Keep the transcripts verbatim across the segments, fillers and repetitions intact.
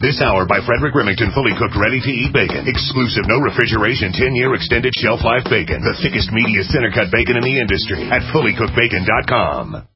This hour by Frederick Remington, fully cooked, ready-to-eat bacon. Exclusive, no refrigeration, ten-year extended shelf life bacon. The thickest, meatiest, center-cut bacon in the industry at fully cooked bacon dot com.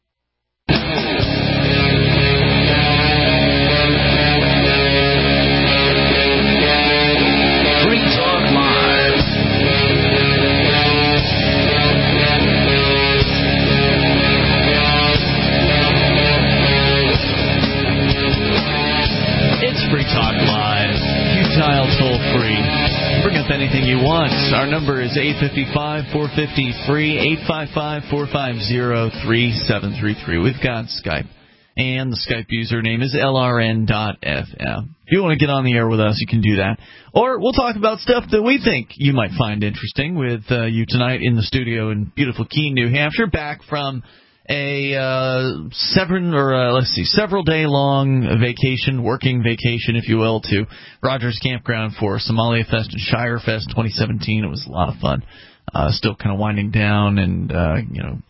Free Talk Live. You dial toll free. Bring up anything you want. Our number is eight five five, four five zero, free, eight five five, four five zero, three seven three three. We've got Skype, and the Skype username is L R N dot F M. If you want to get on the air with us, you can do that. Or we'll talk about stuff that we think you might find interesting with uh, you tonight in the studio in beautiful Keene, New Hampshire, back from a uh, seven or uh, let's see, several day long vacation, working vacation, if you will, to Rogers Campground for Somalia Fest and Shire Fest twenty seventeen. It was a lot of fun. Uh, still kind of winding down, and uh, you know,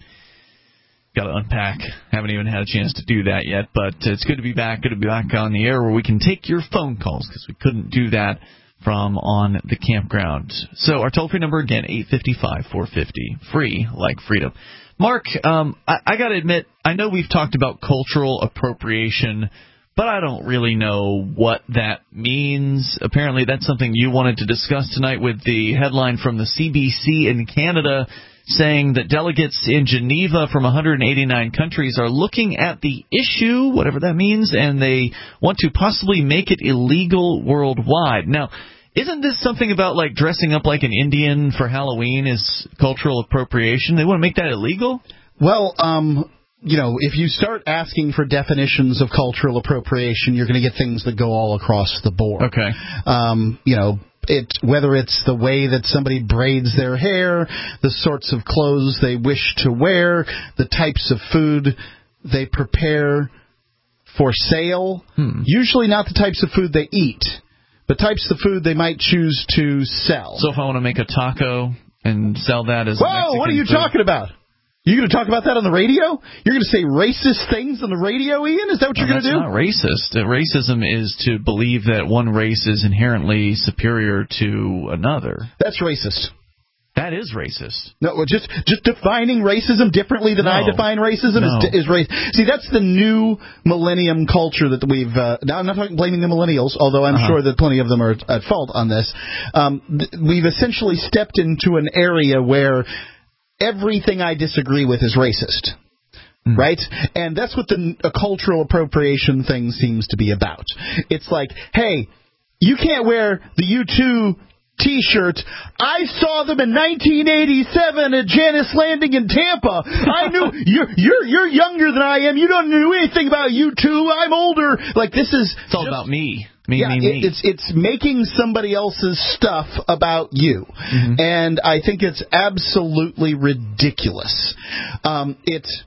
got to unpack. Haven't even had a chance to do that yet, but it's good to be back. Good to be back on the air where we can take your phone calls, because we couldn't do that from on the campground. So our toll free number again, eight five five, four five zero, free, like freedom. Mark, um, I, I got to admit, I know we've talked about cultural appropriation, but I don't really know what that means. Apparently that's something you wanted to discuss tonight with the headline from the C B C in Canada saying that delegates in Geneva from one hundred eighty-nine countries are looking at the issue, whatever that means, and they want to possibly make it illegal worldwide. Now, isn't this something about, like, dressing up like an Indian for Halloween is cultural appropriation? They want to make that illegal? Well, um, you know, if you start asking for definitions of cultural appropriation, you're going to get things that go all across the board. Okay. Um, you know, it whether it's the way that somebody braids their hair, the sorts of clothes they wish to wear, the types of food they prepare for sale, hmm. usually not the types of food they eat, but types of food they might choose to sell. So if I want to make a taco and sell that as Whoa, Mexican what are you food? talking about? You're going to talk about that on the radio? You're going to say racist things on the radio, Ian? Is that what no, you're going to do? That's not racist. Uh, racism is to believe that one race is inherently superior to another. That's racist. That is racist. No, just just defining racism differently than no. I define racism no. is, is race. See, that's the new millennium culture that we've. Uh, now, I'm not talking, blaming the millennials, although I'm uh-huh. sure that plenty of them are at fault on this. Um, th- we've essentially stepped into an area where everything I disagree with is racist. Mm. Right? And that's what the a cultural appropriation thing seems to be about. It's like, hey, you can't wear the U two T-shirt. I saw them in nineteen eighty-seven at Janice Landing in Tampa. I knew you're you're you're younger than I am. You don't know anything about U two. I'm older. Like, this is it's all just, about me. Me, yeah, me, it, me. It's it's making somebody else's stuff about you, mm-hmm. and I think it's absolutely ridiculous. Um, it's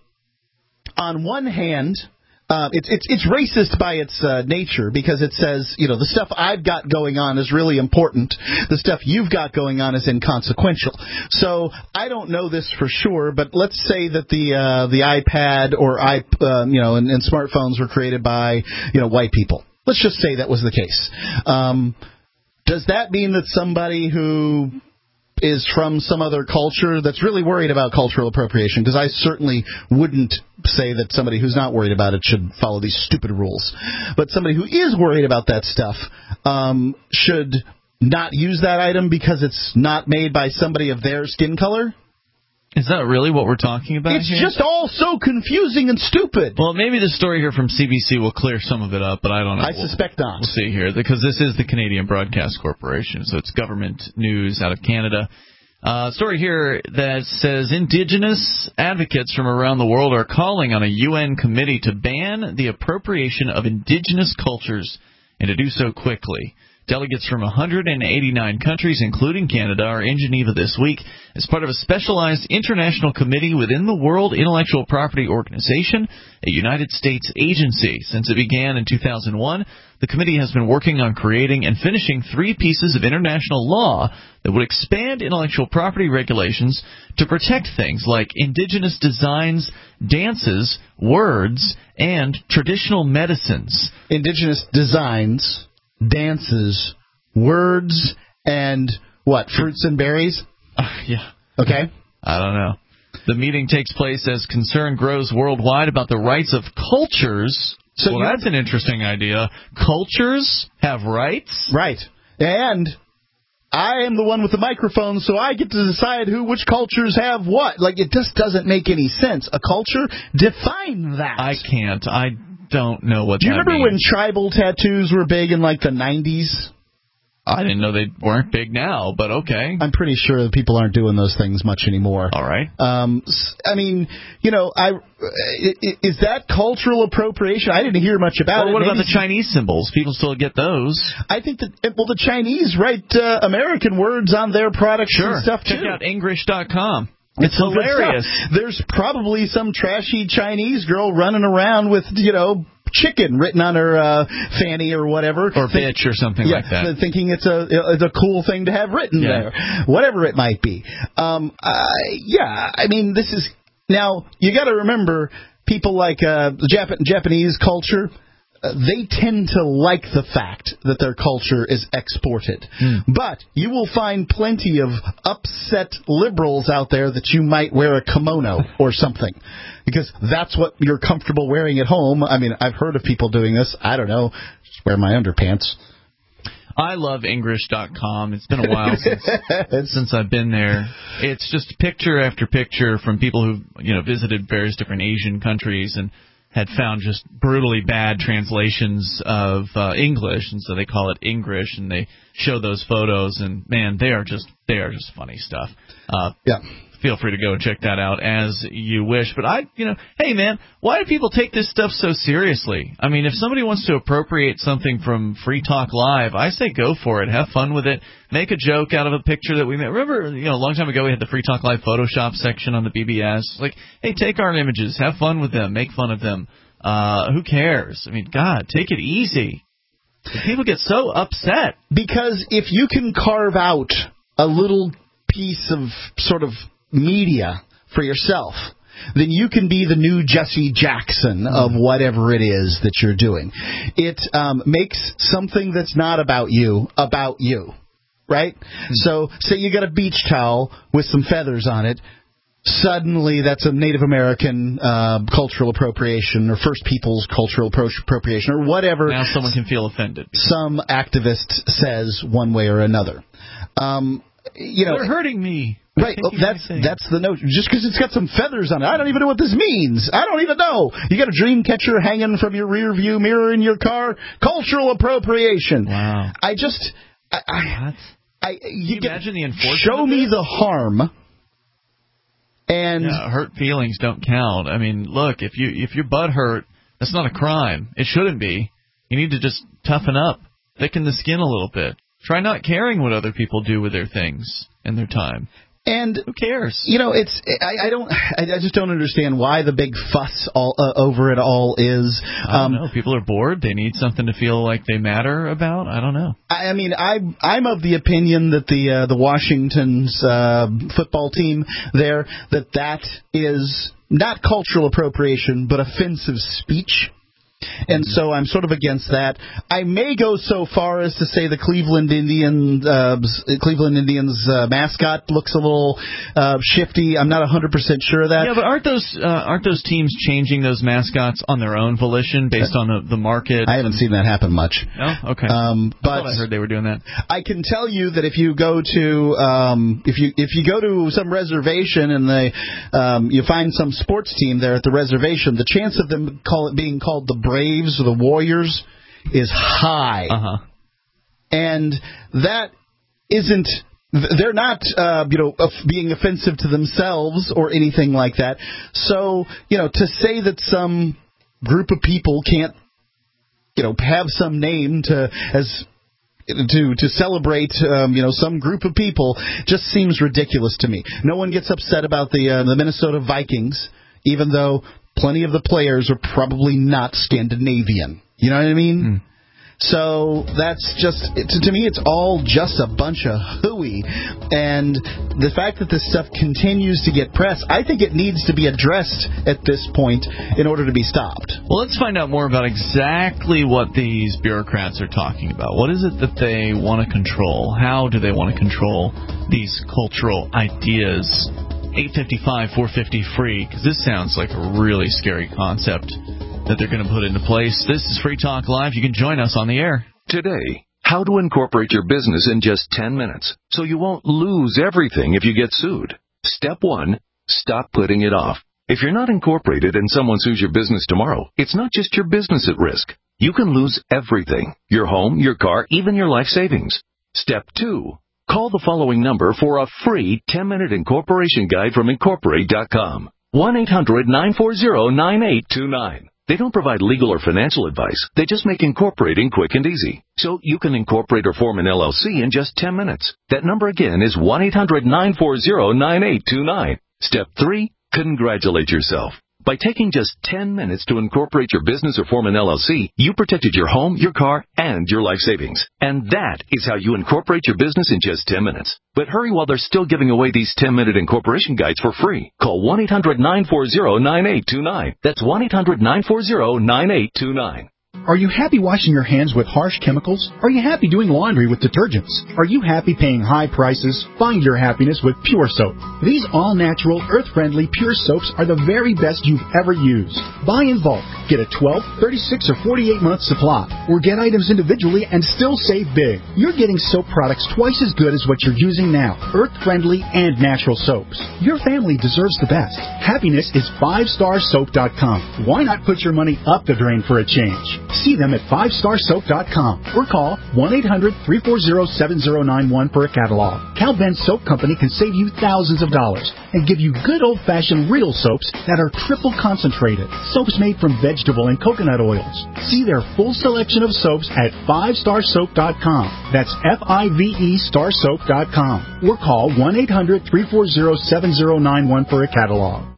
on one hand. Uh, it's it's it's racist by its uh, nature, because it says, you know, the stuff I've got going on is really important. The stuff you've got going on is inconsequential. So I don't know this for sure, but let's say that the uh, the iPad or i uh, you know and, and smartphones were created by you know white people. Let's just say that was the case. Um, does that mean that somebody who is from some other culture that's really worried about cultural appropriation, because I certainly wouldn't say that somebody who's not worried about it should follow these stupid rules, but somebody who is worried about that stuff um, should not use that item because it's not made by somebody of their skin color? Is that really what we're talking about It's here? just all so confusing and stupid. Well, maybe the story here from C B C will clear some of it up, but I don't know. I we'll, suspect not. We'll see here, because this is the Canadian Broadcast Corporation, so it's government news out of Canada. Uh, story here that says Indigenous advocates from around the world are calling on a U N committee to ban the appropriation of indigenous cultures and to do so quickly. Delegates from one hundred eighty-nine countries, including Canada, are in Geneva this week as part of a specialized international committee within the World Intellectual Property Organization, a United States agency. Since it began in two thousand one, the committee has been working on creating and finishing three pieces of international law that would expand intellectual property regulations to protect things like indigenous designs, dances, words, and traditional medicines. Indigenous designs, dances, words, and what, fruits and berries? Uh, yeah. Okay. I don't know. The meeting takes place as concern grows worldwide about the rights of cultures. So well, that's an interesting idea. Cultures have rights? Right. And I am the one with the microphone, so I get to decide who, which cultures have what. Like, it just doesn't make any sense. A culture? Define that. I can't. I don't know what Do you that remember means. when tribal tattoos were big in, like, the nineties? I didn't know they weren't big now, but okay. I'm pretty sure that people aren't doing those things much anymore. All right. Um, I mean, you know, I is that cultural appropriation? I didn't hear much about well, it. What Maybe about the Chinese symbols? People still get those. I think that, well, the Chinese write uh, American words on their products sure. and stuff, Check too. out English dot com. It's, it's hilarious. There's probably some trashy Chinese girl running around with, you know, chicken written on her uh, fanny or whatever. Or think, bitch or something yeah, like that. Thinking it's a it's a cool thing to have written yeah. there. Whatever it might be. Um, uh, yeah, I mean, this is... Now, you got to remember, people like uh, Jap- Japanese culture... Uh, they tend to like the fact that their culture is exported. Mm. But you will find plenty of upset liberals out there that you might wear a kimono or something. Because that's what you're comfortable wearing at home. I mean, I've heard of people doing this. I don't know. Just wear my underpants. I love English dot com. It's been a while since since I've been there. It's just picture after picture from people who, you know, visited various different Asian countries and had found just brutally bad translations of uh, English, and so they call it English, and they show those photos, and man, they are just they are just funny stuff. Uh, yeah. Feel free to go and check that out as you wish. But I, you know, hey man, why do people take this stuff so seriously? I mean, if somebody wants to appropriate something from Free Talk Live, I say go for it. Have fun with it. Make a joke out of a picture that we made. Remember, you know, a long time ago we had the Free Talk Live Photoshop section on the B B S. Like, hey, take our images, have fun with them, make fun of them. Uh, who cares? I mean, God, take it easy. People get so upset. Because if you can carve out a little piece of sort of media for yourself, then you can be the new Jesse Jackson of whatever it is that you're doing. It um, makes something that's not about you about you, right? Mm-hmm. So say you got a beach towel with some feathers on it. Suddenly that's a Native American uh, cultural appropriation or First Peoples cultural appropriation or whatever. Now someone can feel offended. Some activist says one way or another. Um, you know, They're hurting me. Right, well, that's that's the note. Just because it's got some feathers on it, I don't even know what this means. I don't even know. You got a dream catcher hanging from your rear view mirror in your car. Cultural appropriation. Wow. I just, I, I, I you, Can you get, imagine the enforcement? Show me the harm. And yeah, hurt feelings don't count. I mean, look, if you if your butt hurt, that's not a crime. It shouldn't be. You need to just toughen up, thicken the skin a little bit. Try not caring what other people do with their things and their time. And who cares? You know, it's I, I don't I, I just don't understand why the big fuss all uh, over it all is. Um, I don't know. People are bored. They need something to feel like they matter about. I don't know. I, I mean, I I'm of the opinion that the uh, the Washington's uh, football team there that that is not cultural appropriation but offensive speech. And so I'm sort of against that. I may go so far as to say the Cleveland Indians, uh, Cleveland Indians uh, mascot looks a little uh, shifty. I'm not one hundred percent sure of that. Yeah, but aren't those uh, aren't those teams changing those mascots on their own volition based on the, the market? I haven't seen that happen much. No, okay. Um, but I thought I heard they were doing that. I can tell you that if you go to um, if you if you go to some reservation and they um, you find some sports team there at the reservation, the chance of them call it being called the Braves or the Warriors is high. Uh-huh. And that isn't, they're not, uh, you know, being offensive to themselves or anything like that. So, you know, to say that some group of people can't, you know, have some name to, as to to celebrate, um, you know, some group of people just seems ridiculous to me. No one gets upset about the uh, the Minnesota Vikings, even though plenty of the players are probably not Scandinavian. You know what I mean? Mm. So that's just, to, to me, it's all just a bunch of hooey. And the fact that this stuff continues to get press, I think it needs to be addressed at this point in order to be stopped. Well, let's find out more about exactly what these bureaucrats are talking about. What is it that they want to control? How do they want to control these cultural ideas? eight five five, four five zero, free, because this sounds like a really scary concept that they're going to put into place. This is Free Talk Live. You can join us on the air. Today, how to incorporate your business in just ten minutes so you won't lose everything if you get sued. Step one, stop putting it off. If you're not incorporated and someone sues your business tomorrow, it's not just your business at risk. You can lose everything: your home, your car, even your life savings. Step two, call the following number for a free ten-minute incorporation guide from Incorporate dot com. one eight hundred nine four zero nine eight two nine. They don't provide legal or financial advice. They just make incorporating quick and easy. So you can incorporate or form an L L C in just ten minutes. That number again is one eight hundred nine four zero nine eight two nine. Step three, congratulate yourself. By taking just ten minutes to incorporate your business or form an L L C, you protected your home, your car, and your life savings. And that is how you incorporate your business in just ten minutes. But hurry while they're still giving away these ten-minute incorporation guides for free. Call one eight hundred nine four zero nine eight two nine. That's one eight hundred nine four zero nine eight two nine. Are you happy washing your hands with harsh chemicals? Are you happy doing laundry with detergents? Are you happy paying high prices? Find your happiness with Pure Soap. These all-natural, earth-friendly Pure Soaps are the very best you've ever used. Buy in bulk. Get a twelve, thirty-six, or forty-eight month supply. Or get items individually and still save big. You're getting soap products twice as good as what you're using now. Earth-friendly and natural soaps. Your family deserves the best. Happiness is five star soap dot com. Why not put your money up the drain for a change? See them at five star soap dot com or call one eight hundred three four zero seven zero nine one for a catalog. Cal Ben Soap Company can save you thousands of dollars and give you good old-fashioned real soaps that are triple concentrated. Soaps made from vegetable and coconut oils. See their full selection of soaps at five star soap dot com. That's F I V E star soap dot com. Or call one eight hundred three four zero seven zero nine one for a catalog.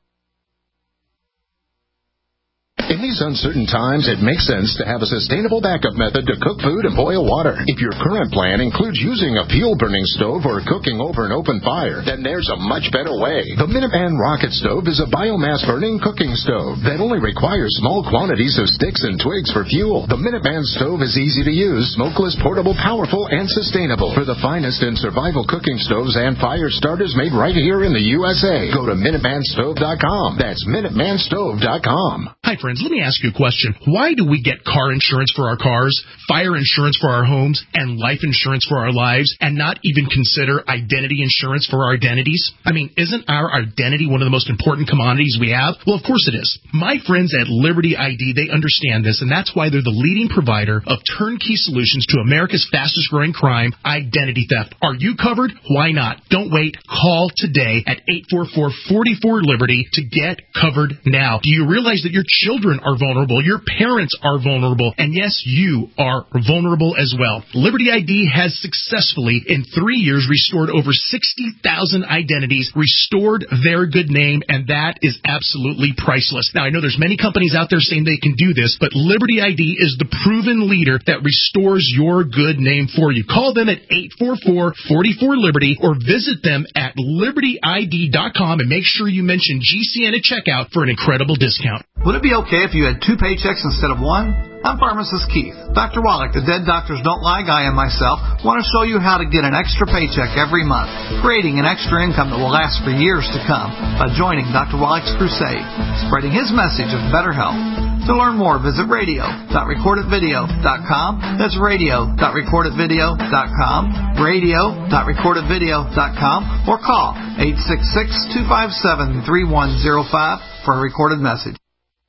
In these uncertain times, it makes sense to have a sustainable backup method to cook food and boil water. If your current plan includes using a fuel-burning stove or cooking over an open fire, then there's a much better way. The Minuteman Rocket Stove is a biomass-burning cooking stove that only requires small quantities of sticks and twigs for fuel. The Minuteman Stove is easy to use, smokeless, portable, powerful, and sustainable. For the finest in survival cooking stoves and fire starters made right here in the U S A, go to Minuteman Stove dot com. That's Minuteman Stove dot com. Hi, friends. Let me ask you a question. Why do we get car insurance for our cars, fire insurance for our homes, and life insurance for our lives, and not even consider identity insurance for our identities? I mean, isn't our identity one of the most important commodities we have? Well, of course it is. My friends at Liberty I D, they understand this, and that's why they're the leading provider of turnkey solutions to America's fastest-growing crime, identity theft. Are you covered? Why not? Don't wait. Call today at eight four four, four four, Liberty to get covered now. Do you realize that your children are vulnerable, your parents are vulnerable, and yes, you are vulnerable as well. Liberty I D has successfully, in three years, restored over sixty thousand identities, restored their good name, and that is absolutely priceless. Now, I know there's many companies out there saying they can do this, but Liberty I D is the proven leader that restores your good name for you. Call them at eight four four, four four, Liberty or visit them at liberty I D dot com and make sure you mention G C N at checkout for an incredible discount. Would it be okay if you had two paychecks instead of one? I'm Pharmacist Keith. Doctor Wallach, the Dead Doctors Don't Lie guy, and myself want to show you how to get an extra paycheck every month, creating an extra income that will last for years to come by joining Doctor Wallach's crusade, spreading his message of better health. To learn more, visit radio dot record it video dot com. That's radio dot record it video dot com, radio dot record it video dot com, or call eight six six, two five seven, three one zero five for a recorded message.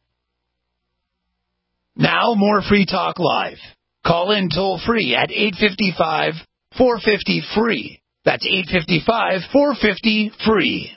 Now, more Free Talk Live. Call in toll-free at eight five five, four five zero, free. That's eight five five, four five zero, free.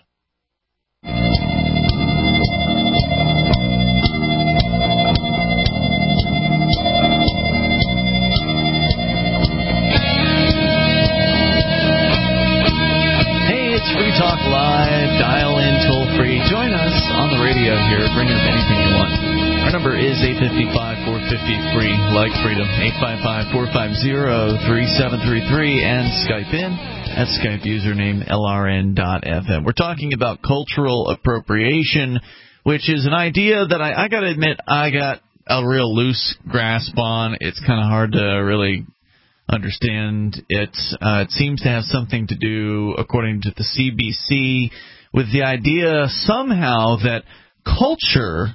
is eight five five, four five zero, free, like freedom, eight five five, four five zero, three seven three three, and Skype in at Skype username L R N dot F M. We're talking about cultural appropriation, which is an idea that I, I got to admit I got a real loose grasp on. It's kind of hard to really understand it. Uh, it seems to have something to do, according to the C B C, with the idea somehow that culture,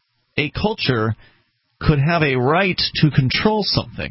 a culture, could have a right to control something.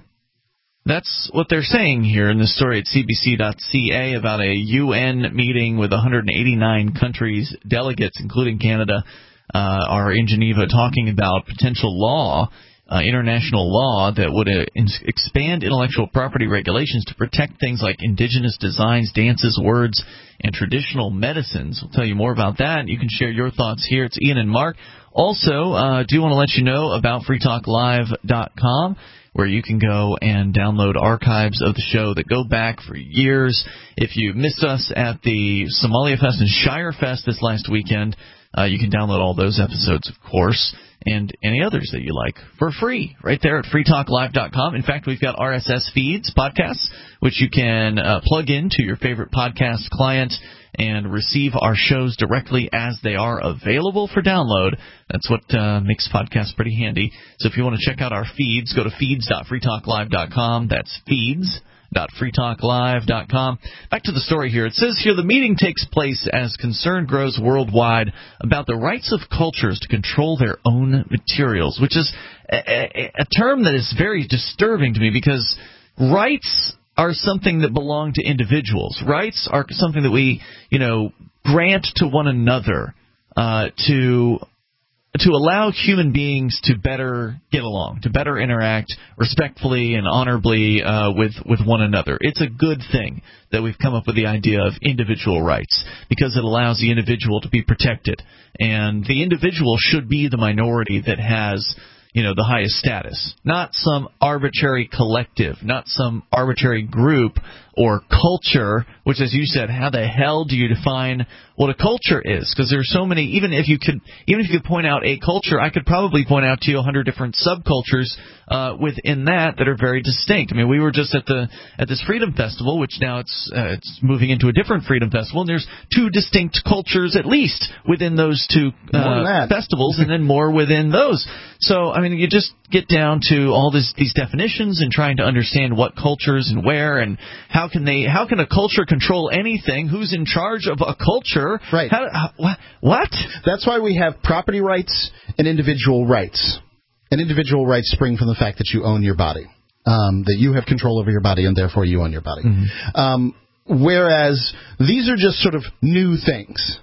That's what they're saying here in this story at C B C dot C A about a U N meeting with one hundred eighty-nine countries, delegates, including Canada, uh, are in Geneva talking about potential law, uh, international law, that would uh, in- expand intellectual property regulations to protect things like indigenous designs, dances, words, and traditional medicines. We'll tell you more about that. You can share your thoughts here. It's Ian and Mark. Also, uh, do want to let you know about free talk live dot com, where you can go and download archives of the show that go back for years. If you missed us at the Somalia Fest and Shire Fest this last weekend, uh, you can download all those episodes, of course, and any others that you like for free right there at free talk live dot com. In fact, we've got R S S feeds, podcasts, which you can uh, plug into your favorite podcast client and receive our shows directly as they are available for download. That's what uh, makes podcasts pretty handy. So if you want to check out our feeds, go to feeds dot free talk live dot com. That's feeds dot free talk live dot com. Back to the story here. It says here the meeting takes place as concern grows worldwide about the rights of cultures to control their own materials, which is a, a, a term that is very disturbing to me, because rights are something that belong to individuals. Rights are something that we, you know, grant to one another uh, to to allow human beings to better get along, to better interact respectfully and honorably uh, with with one another. It's a good thing that we've come up with the idea of individual rights, because it allows the individual to be protected, and the individual should be the minority that has, you know, the highest status, not some arbitrary collective, not some arbitrary group or culture, which, as you said, how the hell do you define what a culture is? Because there are so many. Even if you could, even if you could point out a culture, I could probably point out to you a hundred different subcultures uh, within that that are very distinct. I mean, we were just at the at this Freedom Festival, which now it's uh, it's moving into a different Freedom Festival, and there's two distinct cultures at least within those two uh, festivals, and then more within those. So, I mean, you just get down to all this, these definitions and trying to understand what cultures and where and how can they, how can a culture control anything? Who's in charge of a culture? Right. How, how, what? That's why we have property rights and individual rights. And individual rights spring from the fact that you own your body, um, that you have control over your body, and therefore you own your body. Mm-hmm. Um, whereas these are just sort of new things.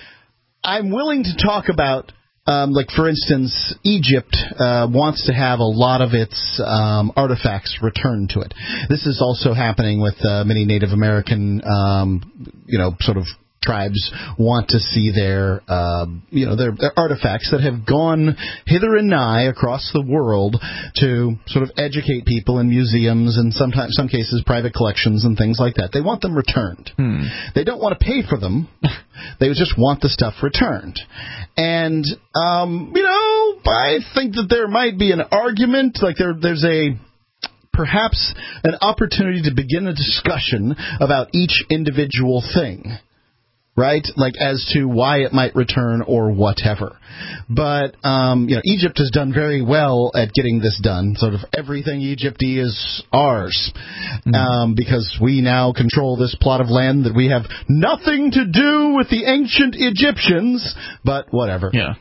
I'm willing to talk about, Um, like, for instance, Egypt uh, wants to have a lot of its um, artifacts returned to it. This is also happening with uh, many Native American, um, you know, sort of tribes want to see their, uh, you know, their, their artifacts that have gone hither and nigh across the world to sort of educate people in museums and sometimes, some cases, private collections and things like that. They want them returned. Hmm. They don't want to pay for them. They just want the stuff returned. And, um, you know, I think that there might be an argument, like there, there's a, perhaps an opportunity to begin a discussion about each individual thing. Right, like as to why it might return or whatever. But um, you know, Egypt has done very well at getting this done. Sort of everything Egypty is ours, mm-hmm. um, because we now control this plot of land that we have nothing to do with the ancient Egyptians. But whatever. Yeah.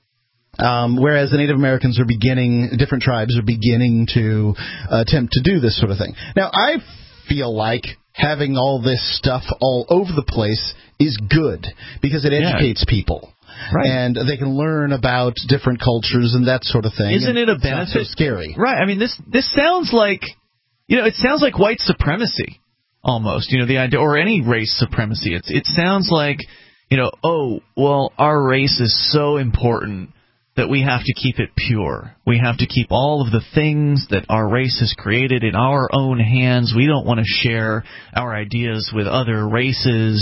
Um, whereas the Native Americans are beginning, different tribes are beginning to uh, attempt to do this sort of thing. Now, I feel like having all this stuff all over the place is good, because it educates yeah. people. Right. And they can learn about different cultures and that sort of thing. Isn't it a benefit? It's not so scary. Right. I mean, this this sounds like, you know, it sounds like white supremacy almost, you know, the idea, or any race supremacy. It's, it sounds like, you know, oh, well, our race is so important that we have to keep it pure. We have to keep all of the things that our race has created in our own hands. We don't want to share our ideas with other races.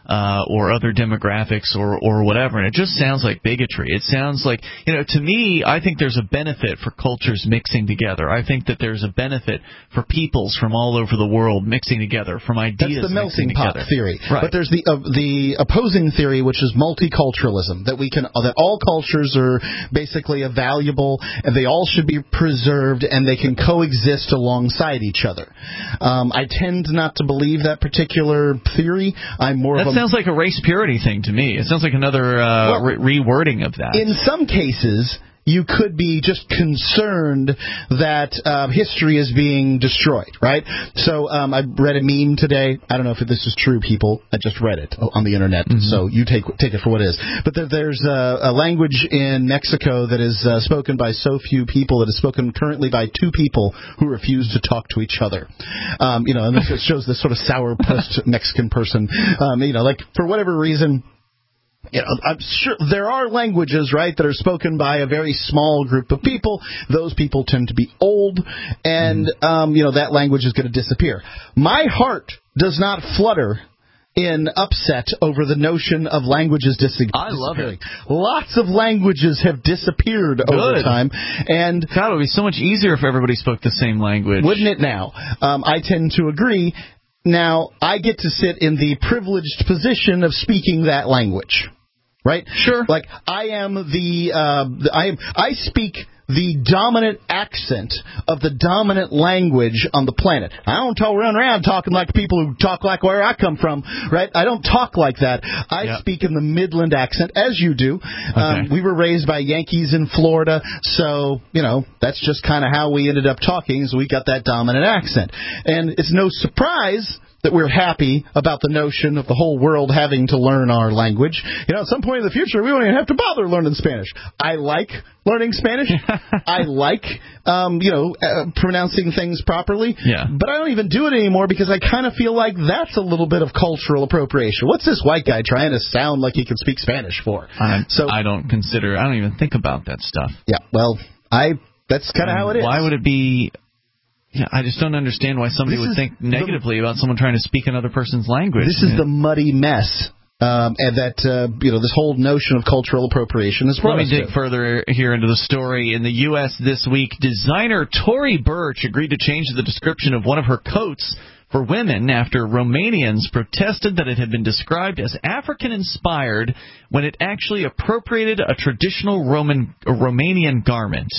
uh, or other demographics or, or whatever. And it just sounds like bigotry. It sounds like, you know, to me, I think there's a benefit for cultures mixing together. I think that there's a benefit for peoples from all over the world mixing together, from ideas That's the melting pot together. theory. Right. But there's the uh, the opposing theory, which is multiculturalism, that we can uh, that all cultures are basically valuable and they all should be preserved and they can coexist alongside each other. Um, I tend not to believe that particular theory. I'm more that of a, sounds like a race purity thing to me. It sounds like another uh, well, re- rewording of that. In some cases, you could be just concerned that uh, history is being destroyed, right? So um, I read a meme today. I don't know if this is true, people. I just read it on the internet, mm-hmm. so you take take it for what it is. But there, there's a, a language in Mexico that is uh, spoken by so few people that is spoken currently by two people who refuse to talk to each other. Um, you know, and this shows this sort of sourpuss Mexican person. Um, you know, like for whatever reason. You know, I'm sure there are languages, right, that are spoken by a very small group of people. Those people tend to be old, and, um, you know, that language is going to disappear. My heart does not flutter in upset over the notion of languages dis- I love disappearing. it. Lots of languages have disappeared Good. over time. And God, it would be so much easier if everybody spoke the same language. Wouldn't it now? Um, I tend to agree. Now, I get to sit in the privileged position of speaking that language, right? Sure. Like, I am the, uh, the I am, I speak the dominant accent of the dominant language on the planet. I don't talk, run around talking like people who talk like where I come from, right? I don't talk like that. I yep. speak in the Midland accent, as you do. Okay. Um, we were raised by Yankees in Florida, so, you know, that's just kind of how we ended up talking, so we got that dominant accent. And it's no surprise that we're happy about the notion of the whole world having to learn our language. You know, at some point in the future, we won't even have to bother learning Spanish. I like learning Spanish. I like, um, you know, uh, pronouncing things properly. Yeah. But I don't even do it anymore because I kind of feel like that's a little bit of cultural appropriation. What's this white guy trying to sound like he can speak Spanish for? I, so I don't consider, I don't even think about that stuff. Yeah, well, I that's kind of how it is. Why would it be... Yeah, I just don't understand why somebody this would think negatively the, about someone trying to speak another person's language. This is the muddy mess, um, and that uh, you know this whole notion of cultural appropriation is. Let me dig to. further here into the story. In the U S this week, designer Tory Burch agreed to change the description of one of her coats for women after Romanians protested that it had been described as African-inspired when it actually appropriated a traditional Roman a Romanian garment.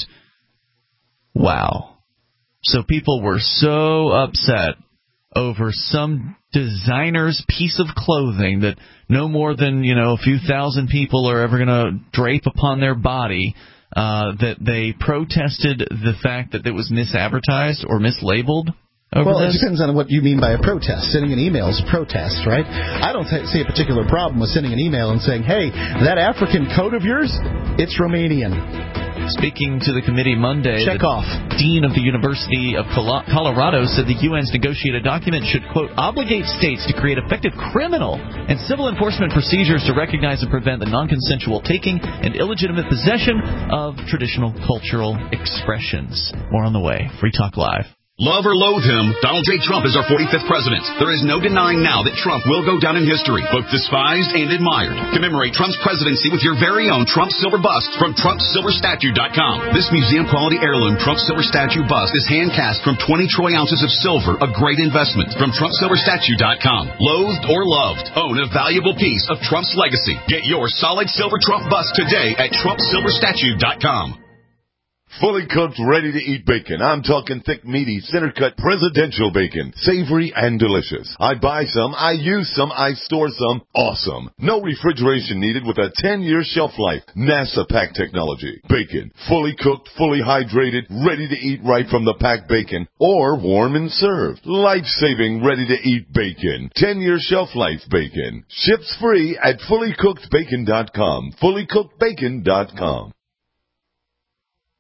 Wow. So people were so upset over some designer's piece of clothing that no more than, you know, a few thousand people are ever going to drape upon their body, uh, that they protested the fact that it was misadvertised or mislabeled. Over well, this? It depends on what you mean by a protest. Sending an email is a protest, right? I don't t- see a particular problem with sending an email and saying, hey, that African coat of yours, it's Romanian. Speaking to the committee Monday, Check the off. dean of the University of Colorado said the U N's negotiated document should, quote, obligate states to create effective criminal and civil enforcement procedures to recognize and prevent the non-consensual taking and illegitimate possession of traditional cultural expressions. More on the way. Free Talk Live. Love or loathe him, Donald J. Trump is our forty-fifth president. There is no denying now that Trump will go down in history, both despised and admired. Commemorate Trump's presidency with your very own Trump Silver Bust from Trump Silver Statue dot com. This museum-quality heirloom Trump Silver Statue bust is hand-cast from twenty troy ounces of silver, a great investment from Trump Silver Statue dot com. Loathed or loved, own a valuable piece of Trump's legacy. Get your solid silver Trump bust today at Trump Silver Statue dot com. Fully cooked, ready-to-eat bacon. I'm talking thick, meaty, center-cut presidential bacon. Savory and delicious. I buy some, I use some, I store some. Awesome. No refrigeration needed with a ten-year shelf life. NASA pack technology. Bacon. Fully cooked, fully hydrated, ready to eat right from the packed bacon. Or warm and served. Life-saving, ready-to-eat bacon. ten-year shelf life bacon. Ships free at fully cooked bacon dot com. fully cooked bacon dot com.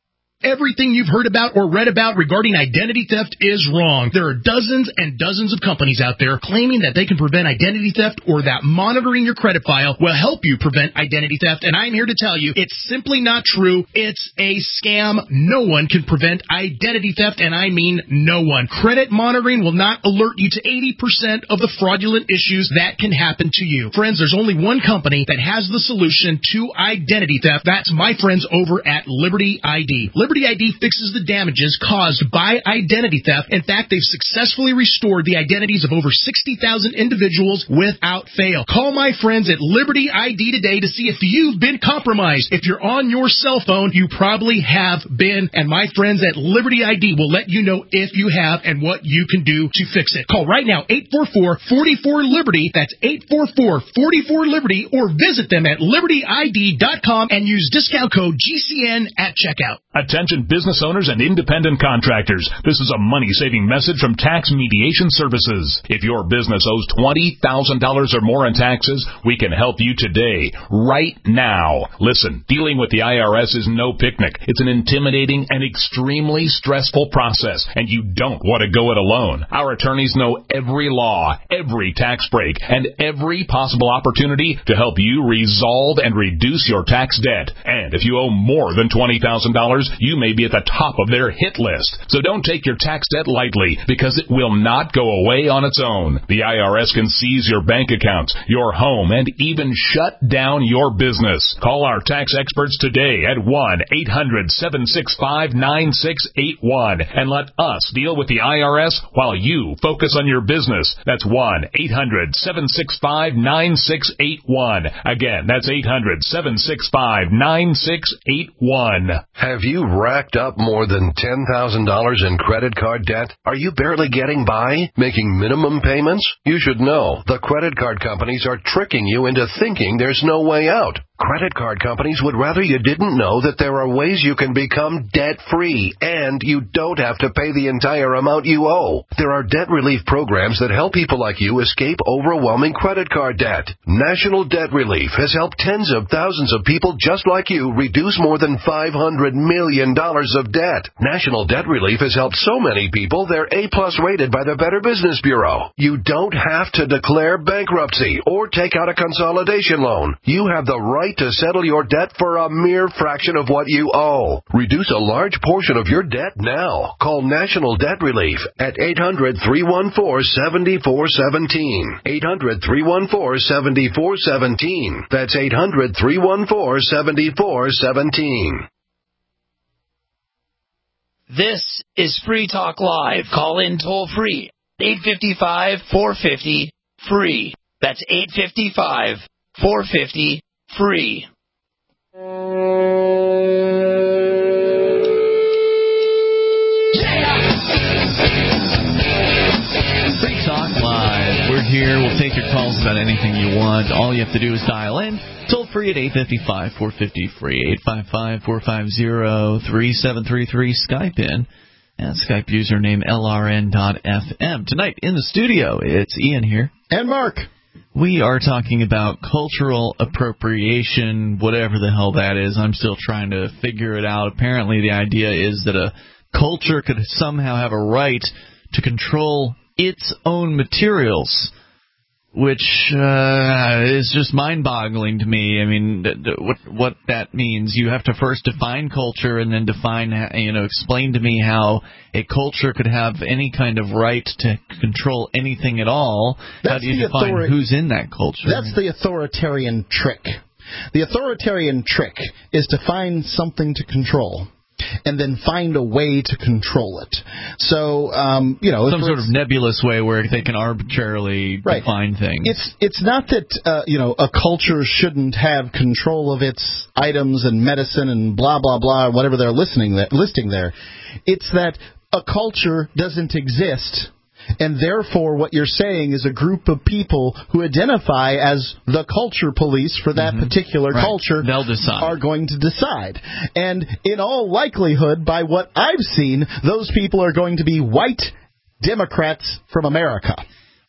everything you've heard about or read about regarding identity theft is wrong. There are dozens and dozens of companies out there claiming that they can prevent identity theft or that monitoring your credit file will help you prevent identity theft. And I'm here to tell you, it's simply not true. It's a scam. No one can prevent identity theft, and I mean no one. Credit monitoring will not alert you to eighty percent of the fraudulent issues that can happen to you. Friends, there's only one company that has the solution to identity theft. That's my friends over at Liberty I D. Liberty I D fixes the damages caused by identity theft. In fact, they've successfully restored the identities of over sixty thousand individuals without fail. Call my friends at Liberty I D today to see if you've been compromised. If you're on your cell phone, you probably have been, and my friends at Liberty I D will let you know if you have and what you can do to fix it. Call right now, eight four four, four four, Liberty. That's eight four four, four four, Liberty, or visit them at liberty I D dot com and use discount code G C N at checkout. Attention business owners and independent contractors. This is a money-saving message from Tax Mediation Services. If your business owes twenty thousand dollars or more in taxes, we can help you today, right now. Listen, dealing with the I R S is no picnic. It's an intimidating and extremely stressful process, and you don't want to go it alone. Our attorneys know every law, every tax break, and every possible opportunity to help you resolve and reduce your tax debt. And if you owe more than twenty thousand dollars, you may be at the top of their hit list. So don't take your tax debt lightly, because it will not go away on its own. The I R S can seize your bank accounts, your home, and even shut down your business. Call our tax experts today at one eight hundred, seven six five, nine six eight one and let us deal with the I R S while you focus on your business. That's one eight hundred, seven six five, nine six eight one. Again, that's eight hundred, seven six five, nine six eight one. Have you racked up more than ten thousand dollars in credit card debt? Are you barely getting by, making minimum payments? You should know the credit card companies are tricking you into thinking there's no way out. Credit card companies would rather you didn't know that there are ways you can become debt-free, and you don't have to pay the entire amount you owe. There are debt relief programs that help people like you escape overwhelming credit card debt. National Debt Relief has helped tens of thousands of people just like you reduce more than five hundred million dollars of debt. National Debt Relief has helped so many people they're A-plus rated by the Better Business Bureau. You don't have to declare bankruptcy or take out a consolidation loan. You have the right to settle your debt for a mere fraction of what you owe. Reduce a large portion of your debt now. Call National Debt Relief at eight hundred, three one four, seven four one seven. eight hundred, three one four, seven four one seven. That's eight hundred, three one four, seven four one seven. This is Free Talk Live. Call in toll free. eight five five, four five zero, free. That's eight five five, four five zero, free. Free Talk Live. We're here. We'll take your calls about anything you want. All you have to do is dial in. Toll free at eight five five, four five zero, free. eight five five, four five zero, three seven three three. Skype in. And Skype username L R N dot F M. Tonight in the studio, it's Ian here. And Mark. We are talking about cultural appropriation, whatever the hell that is. I'm still trying to figure it out. Apparently the idea is that a culture could somehow have a right to control its own materials, which uh, is just mind-boggling to me. I mean, th- th- what what that means, you have to first define culture and then define, you know, explain to me how a culture could have any kind of right to control anything at all. That's how do you define authori- who's in that culture? That's the authoritarian trick. The authoritarian trick is to find something to control and then find a way to control it. So, um, you know, some sort of nebulous way where they can arbitrarily right. define things. It's it's not that uh, you know a culture shouldn't have control of its items and medicine and blah blah blah, whatever they're listening there, listing there. It's that a culture doesn't exist. And therefore, what you're saying is a group of people who identify as the culture police for that mm-hmm. particular right. culture They'll decide. are going to decide. And in all likelihood, by what I've seen, those people are going to be white Democrats from America.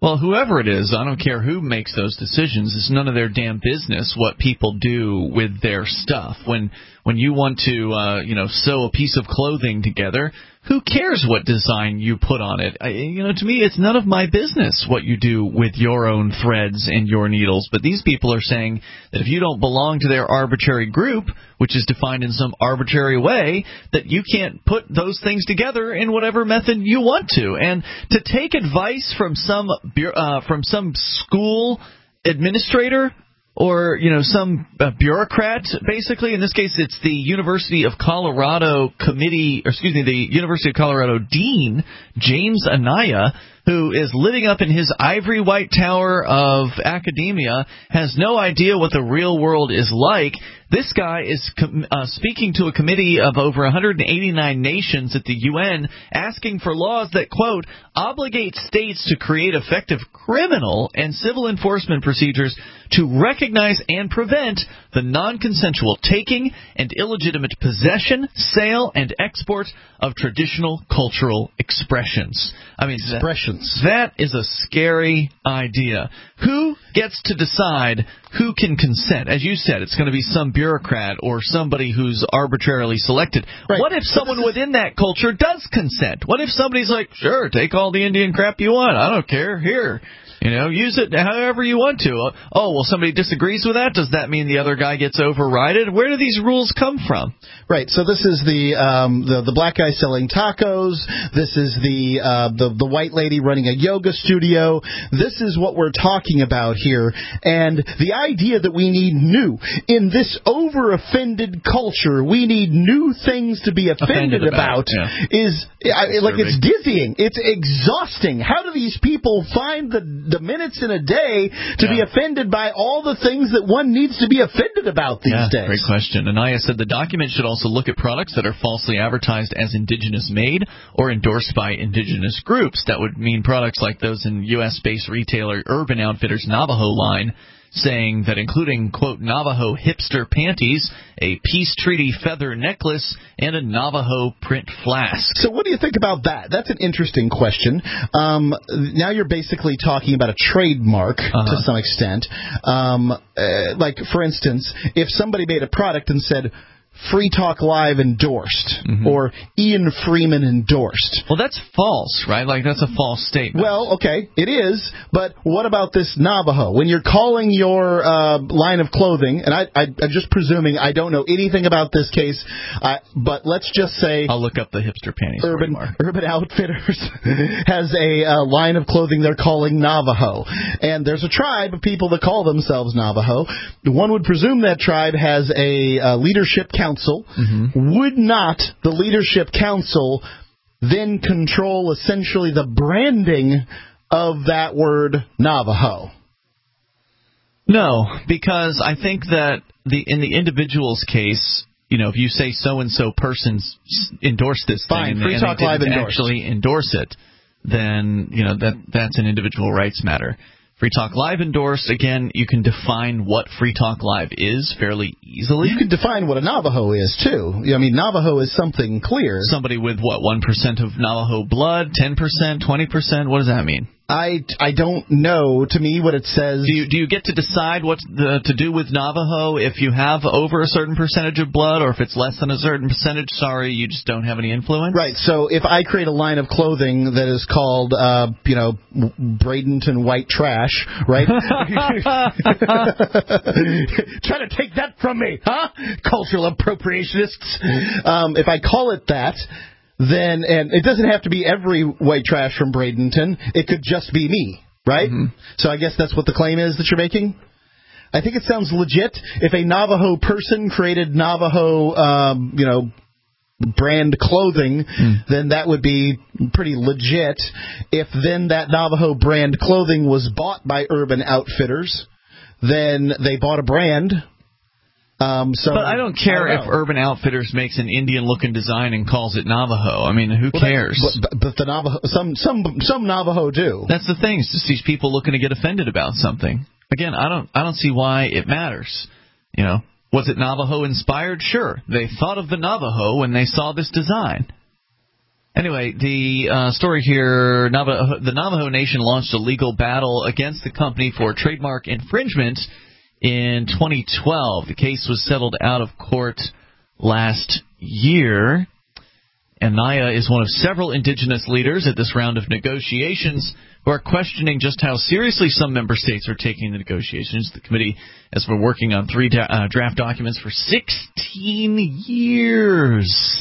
Well, whoever it is, I don't care who makes those decisions. It's none of their damn business what people do with their stuff. When when you want to, uh, you know, sew a piece of clothing together, who cares what design you put on it? I, you know, to me, it's none of my business what you do with your own threads and your needles. But these people are saying that if you don't belong to their arbitrary group, which is defined in some arbitrary way, that you can't put those things together in whatever method you want to. And to take advice from some uh, from some school administrator, or, you know, some uh, bureaucrat, basically. In this case, it's the University of Colorado committee, or excuse me, the University of Colorado dean, James Anaya, who is living up in his ivory white tower of academia, has no idea what the real world is like. This guy is com- uh, speaking to a committee of over one hundred eighty-nine nations at the U N, asking for laws that, quote, obligate states to create effective criminal and civil enforcement procedures to recognize and prevent the non-consensual taking and illegitimate possession, sale, and export of traditional cultural expressions. I mean, expressions. That, that is a scary idea. Who gets to decide who can consent? As you said, it's going to be some bureaucrat or somebody who's arbitrarily selected. Right. What if someone is... within that culture does consent? What if somebody's like, sure, take all the Indian crap you want. I don't care. Here. You know, use it however you want to. Oh, well, somebody disagrees with that? Does that mean the other guy gets overridden? Where do these rules come from? Right. So this is the um, the, the black guy selling tacos. This is the, uh, the the white lady running a yoga studio. This is what we're talking about here. And the idea that we need new in this over-offended culture, we need new things to be offended, offended about, about yeah. is I, like it's dizzying. It's exhausting. How do these people find the the minutes in a day to yeah. be offended by all the things that one needs to be offended about these yeah, days? Great question. Anaya said the document should also look at products that are falsely advertised as indigenous made or endorsed by indigenous groups. That would mean products like those in U S-based retailer Urban Outfitters' Navajo line, saying that including, quote, Navajo hipster panties, a peace treaty feather necklace, and a Navajo print flask. So what do you think about that? That's an interesting question. Um, now you're basically talking about a trademark uh-huh. to some extent. Um, uh, like, for instance, if somebody made a product and said, Free Talk Live endorsed, mm-hmm. or Ian Freeman endorsed. Well, that's false, right? Like, that's a false statement. Well, okay, it is, but what about this Navajo? When you're calling your uh, line of clothing, and I, I, I'm just presuming I don't know anything about this case, uh, but let's just say... I'll look up the hipster panties. Urban, Urban Outfitters has a uh, line of clothing they're calling Navajo, and there's a tribe of people that call themselves Navajo. One would presume that tribe has a uh, leadership council. Council, mm-hmm. Would not the Leadership Council then control essentially the branding of that word Navajo? No, because I think that the in the individual's case, you know, if you say so-and-so persons endorsed this Fine, thing Free and, Talk and they Live didn't endorsed. actually endorse it, then, you know, that that's an individual rights matter. Free Talk Live endorsed, again, you can define what Free Talk Live is fairly easily. You can define what a Navajo is, too. I mean, Navajo is something clear. Somebody with, what, one percent of Navajo blood, ten percent, twenty percent? What does that mean? I, I don't know. To me, what it says... Do you, do you get to decide what the, to do with Navajo if you have over a certain percentage of blood, or if it's less than a certain percentage? Sorry, you just don't have any influence? Right. So if I create a line of clothing that is called, uh, you know, Bradenton White Trash, right? Trying to take that from me, huh? Cultural appropriationists. Um, if I call it that... Then, and it doesn't have to be every white trash from Bradenton. It could just be me, right? Mm-hmm. So I guess that's what the claim is that you're making? I think it sounds legit. If a Navajo person created Navajo, um, you know, brand clothing, mm. then that would be pretty legit. If then that Navajo brand clothing was bought by Urban Outfitters, then they bought a brand... Um, so but I don't care I don't if Urban Outfitters makes an Indian-looking design and calls it Navajo. I mean, who well, cares? That, but, but the Navajo, some some some Navajo do. That's the thing. It's just these people looking to get offended about something. Again, I don't I don't see why it matters. You know, was it Navajo inspired? Sure, they thought of the Navajo when they saw this design. Anyway, the uh, story here, Navajo, the Navajo Nation launched a legal battle against the company for trademark infringement in twenty twelve. The case was settled out of court last year. Anaya is one of several indigenous leaders at this round of negotiations who are questioning just how seriously some member states are taking the negotiations. The committee has been working on three da- uh, draft documents for sixteen years.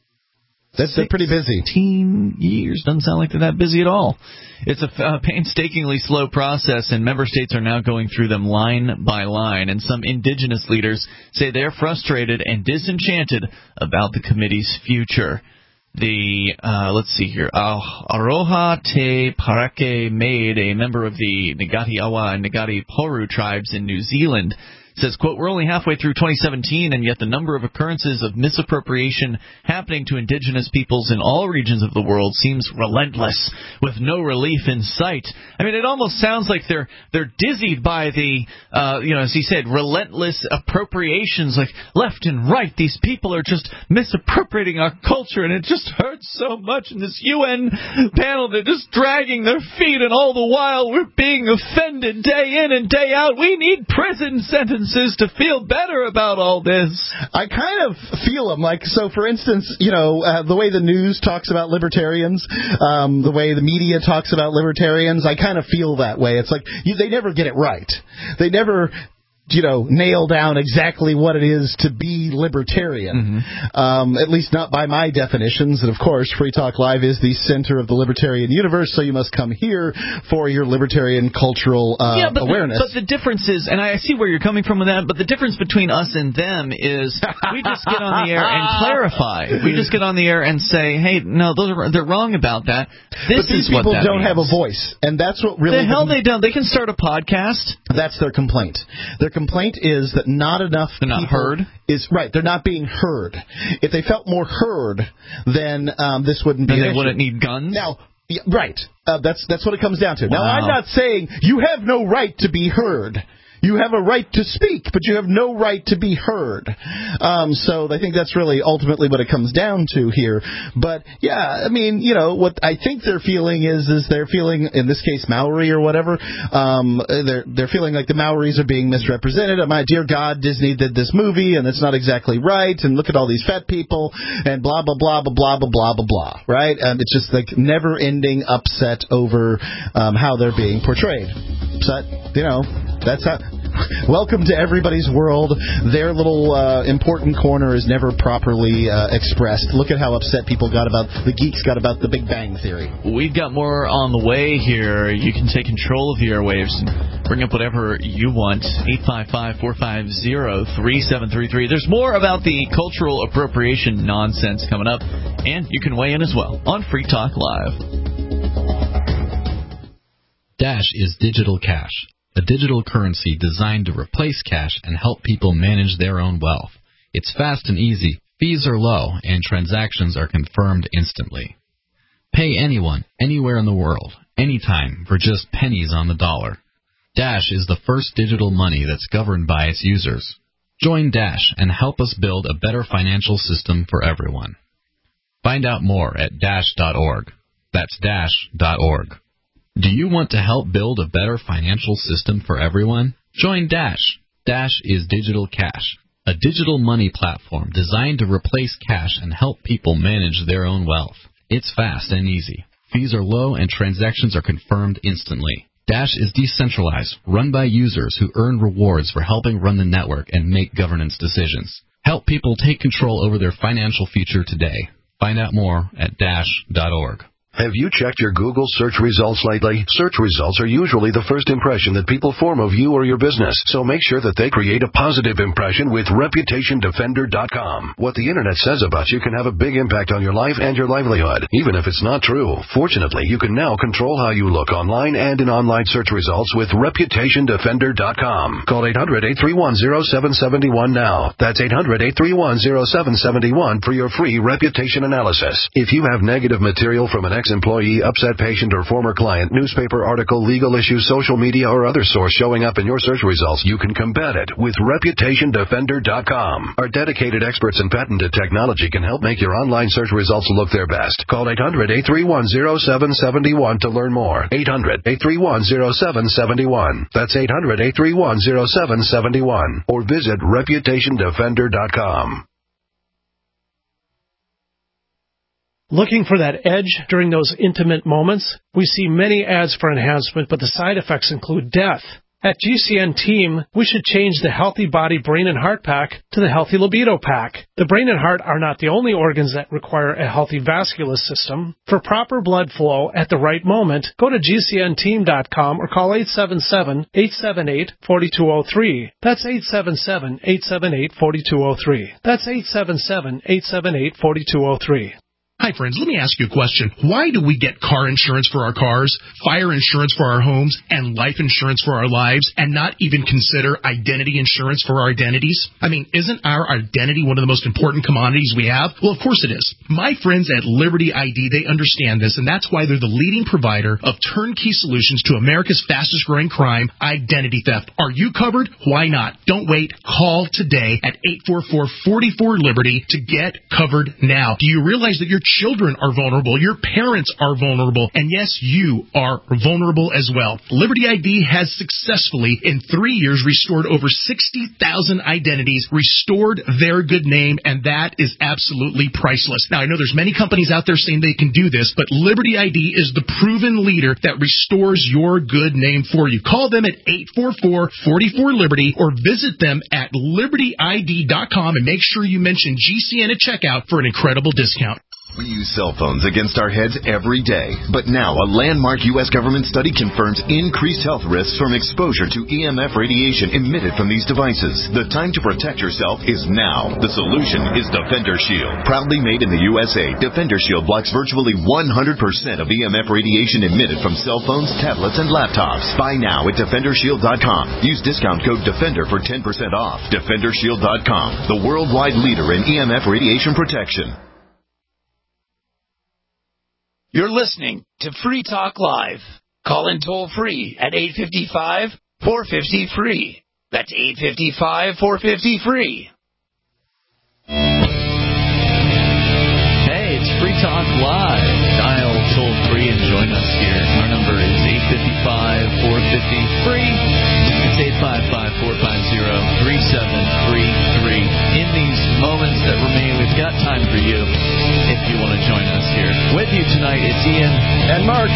That's they're pretty busy. sixteen years. Doesn't sound like they're that busy at all. It's a uh, painstakingly slow process, and member states are now going through them line by line. And some indigenous leaders say they're frustrated and disenchanted about the committee's future. The, uh, let's see here, uh, Aroha Te Parake Maid, a member of the Ngati Awa and Ngati Porou tribes in New Zealand, says, quote, we're only halfway through twenty seventeen, and yet the number of occurrences of misappropriation happening to indigenous peoples in all regions of the world seems relentless, with no relief in sight. I mean, it almost sounds like they're they're dizzied by the, uh, you know, as he said, relentless appropriations, like left and right. These people are just misappropriating our culture, and it just hurts so much. In this U N panel, they're just dragging their feet, and all the while we're being offended day in and day out. We need prison sentences to feel better about all this. I kind of feel them. Like, so for instance, you know, uh, the way the news talks about libertarians, um, the way the media talks about libertarians, I kind of feel that way. It's like you, they never get it right. They never, you know, nail down exactly what it is to be libertarian. Mm-hmm. Um, at least not by my definitions. And of course, Free Talk Live is the center of the libertarian universe, so you must come here for your libertarian cultural uh, yeah, but awareness. The, but the difference is, and I see where you're coming from with that, but the difference between us and them is we just get on the air and clarify. We just get on the air and say, hey, no, those are, they're wrong about that. This but these is what people that don't means. have a voice, and that's what really... The hell they don't. They can start a podcast. That's their complaint. Their complaint is that not enough they're not heard. Is right. They're not being heard. If they felt more heard, then um, this wouldn't be. And an they issue. wouldn't need guns. Now, yeah, right. Uh, that's that's what it comes down to. Wow. Now, I'm not saying you have no right to be heard. You have a right to speak, but you have no right to be heard. Um, so I think that's really ultimately what it comes down to here. But, yeah, I mean, you know, what I think they're feeling is is they're feeling, in this case, Maori or whatever, um, they're they're feeling like the Maoris are being misrepresented. My dear God, Disney did this movie, and it's not exactly right, and look at all these fat people, and blah, blah, blah, blah, blah, blah, blah, blah, blah, right? And it's just like never-ending upset over um, how they're being portrayed. So, you know, that's how... Welcome to everybody's world. Their little uh, important corner is never properly uh, expressed. Look at how upset people got about, the geeks got about the Big Bang Theory. We've got more on the way here. You can take control of the airwaves and bring up whatever you want. eight five five, four five zero, three seven three three. There's more about the cultural appropriation nonsense coming up, and you can weigh in as well on Free Talk Live. Dash is digital cash. A digital currency designed to replace cash and help people manage their own wealth. It's fast and easy, fees are low, and transactions are confirmed instantly. Pay anyone, anywhere in the world, anytime, for just pennies on the dollar. Dash is the first digital money that's governed by its users. Join Dash and help us build a better financial system for everyone. Find out more at dash dot org. That's dash dot org. Do you want to help build a better financial system for everyone? Join Dash. Dash is digital cash, a digital money platform designed to replace cash and help people manage their own wealth. It's fast and easy. Fees are low and transactions are confirmed instantly. Dash is decentralized, run by users who earn rewards for helping run the network and make governance decisions. Help people take control over their financial future today. Find out more at dash dot org. Have you checked your Google search results lately? Search results are usually the first impression that people form of you or your business, so make sure that they create a positive impression with reputation defender dot com. What the Internet says about you can have a big impact on your life and your livelihood, even if it's not true. Fortunately, you can now control how you look online and in online search results with reputation defender dot com. Call eight hundred, eight three one, zero seven seven one now. That's eight hundred, eight three one, zero seven seven one for your free reputation analysis. If you have negative material from an ex-employee, upset patient, or former client, newspaper article, legal issue, social media, or other source showing up in your search results, you can combat it with Reputation Defender dot com. Our dedicated experts in patented technology can help make your online search results look their best. Call eight hundred, eight three one, zero seven seven one to learn more. eight hundred, eight three one, zero seven seven one. That's eight hundred, eight three one, zero seven seven one. Or visit Reputation Defender dot com. Looking for that edge during those intimate moments? We see many ads for enhancement, but the side effects include death. At G C N Team, we should change the Healthy Body, Brain, and Heart Pack to the Healthy Libido Pack. The brain and heart are not the only organs that require a healthy vascular system. For proper blood flow at the right moment, go to G C N team dot com or call eight seven seven, eight seven eight, four two zero three. That's eight seven seven, eight seven eight, four two zero three. That's eight seven seven, eight seven eight, four two zero three. Hi, friends. Let me ask you a question. Why do we get car insurance for our cars, fire insurance for our homes, and life insurance for our lives, and not even consider identity insurance for our identities? I mean, isn't our identity one of the most important commodities we have? Well, of course it is. My friends at Liberty I D, they understand this, and that's why they're the leading provider of turnkey solutions to America's fastest-growing crime, identity theft. Are you covered? Why not? Don't wait. Call today at eight four four, four four, Liberty to get covered now. Do you realize that your children are vulnerable, your parents are vulnerable, and yes, you are vulnerable as well. Liberty I D has successfully, in three years, restored over sixty thousand identities, restored their good name, and that is absolutely priceless. Now, I know there's many companies out there saying they can do this, but Liberty I D is the proven leader that restores your good name for you. Call them at eight four four, four four, Liberty or visit them at Liberty I D dot com and make sure you mention G C N at checkout for an incredible discount. We use cell phones against our heads every day. But now a landmark U S government study confirms increased health risks from exposure to E M F radiation emitted from these devices. The time to protect yourself is now. The solution is Defender Shield. Proudly made in the U S A, Defender Shield blocks virtually one hundred percent of E M F radiation emitted from cell phones, tablets, and laptops. Buy now at Defender Shield dot com. Use discount code DEFENDER for ten percent off. Defender Shield dot com, the worldwide leader in E M F radiation protection. You're listening to Free Talk Live. Call in toll free at eight five five, four five zero, free. That's eight five five, four five zero, free. Hey, it's Free Talk Live. Dial toll free and join us here. Our number is eight five five, four five zero, free. It's eight five five, four five zero, three seven three three. In these moments that remain, we've got time for you if you want to join us here. With you tonight, it's Ian and Mark.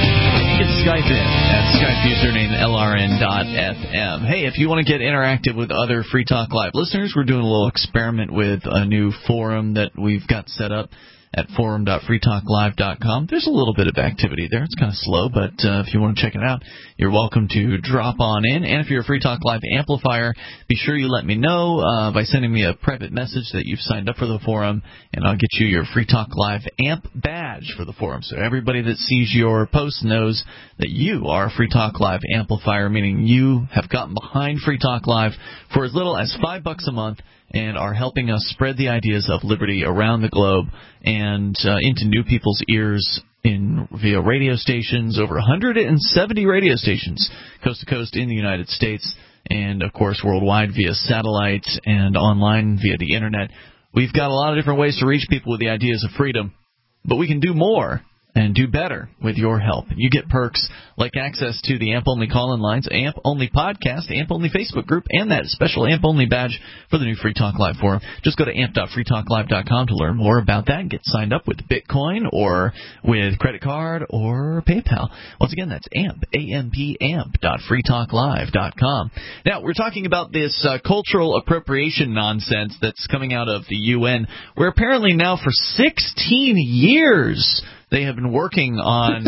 You can Skype in at Skype username L R N dot F M. Hey, if you want to get interactive with other Free Talk Live listeners, we're doing a little experiment with a new forum that we've got set up at forum dot free talk live dot com. There's a little bit of activity there. It's kind of slow, but uh, if you want to check it out, you're welcome to drop on in. And if you're a Free Talk Live amplifier, be sure you let me know uh, by sending me a private message that you've signed up for the forum, and I'll get you your Free Talk Live amp badge for the forum. So everybody that sees your post knows that you are a Free Talk Live amplifier, meaning you have gotten behind Free Talk Live for as little as five bucks a month and are helping us spread the ideas of liberty around the globe and uh, into new people's ears in via radio stations, over one hundred seventy radio stations coast to coast in the United States, and, of course, worldwide via satellite and online via the Internet. We've got a lot of different ways to reach people with the ideas of freedom, but we can do more and do better with your help. You get perks like access to the A M P-only call-in lines, A M P-only podcast, A M P-only Facebook group, and that special A M P-only badge for the new Free Talk Live forum. Just go to A M P dot free talk live dot com to learn more about that and get signed up with Bitcoin or with credit card or PayPal. Once again, that's A M P, A M P, A M P dot free talk live dot com. Now, we're talking about this uh, cultural appropriation nonsense that's coming out of the U N, where apparently now for sixteen years they have been working on